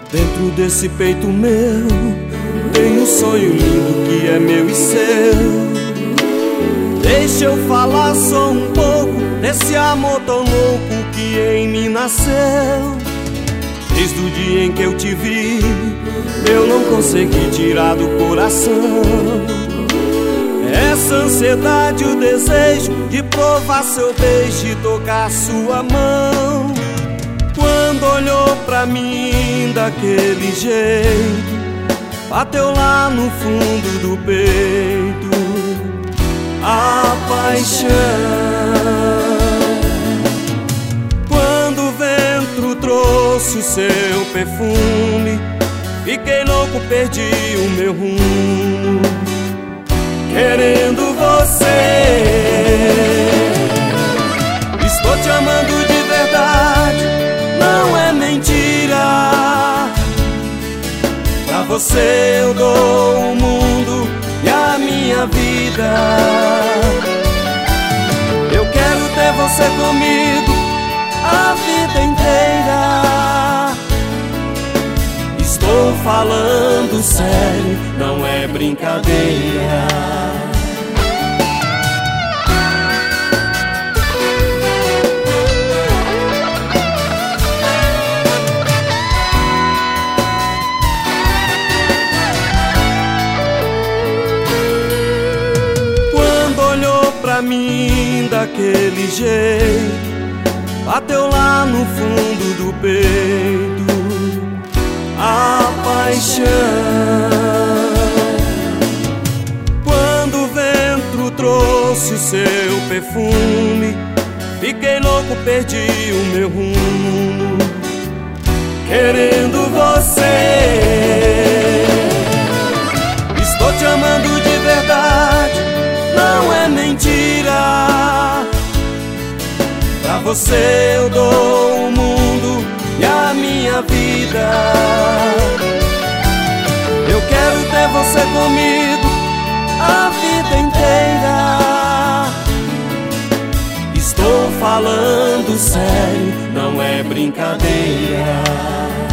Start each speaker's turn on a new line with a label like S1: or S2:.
S1: Dentro desse peito meu tem um sonho lindo que é meu e seu. Deixa eu falar só um pouco desse amor tão louco que em mim nasceu. Desde o dia em que eu te vi, eu não consegui tirar do coração essa ansiedade, o desejo de provar seu beijo e tocar sua mão. Quando olhou pra mim daquele jeito, bateu lá no fundo do peito a paixão. Quando o vento trouxe o seu perfume, fiquei louco, perdi o meu rumo, querendo você. Estou te amando de verdade, não é mentira. Pra você eu dou o mundo e a minha vida. Eu quero ter você comigo a vida inteira. Estou falando sério, não é brincadeira. Pra mim daquele jeito, bateu lá no fundo do peito a paixão. Quando o vento trouxe o seu perfume, fiquei louco, perdi o meu rumo, querendo você. Estou te amando de verdade, não é mentira. Pra você eu dou o mundo e a minha vida. Eu quero ter você comigo a vida inteira. Estou falando sério, não é brincadeira.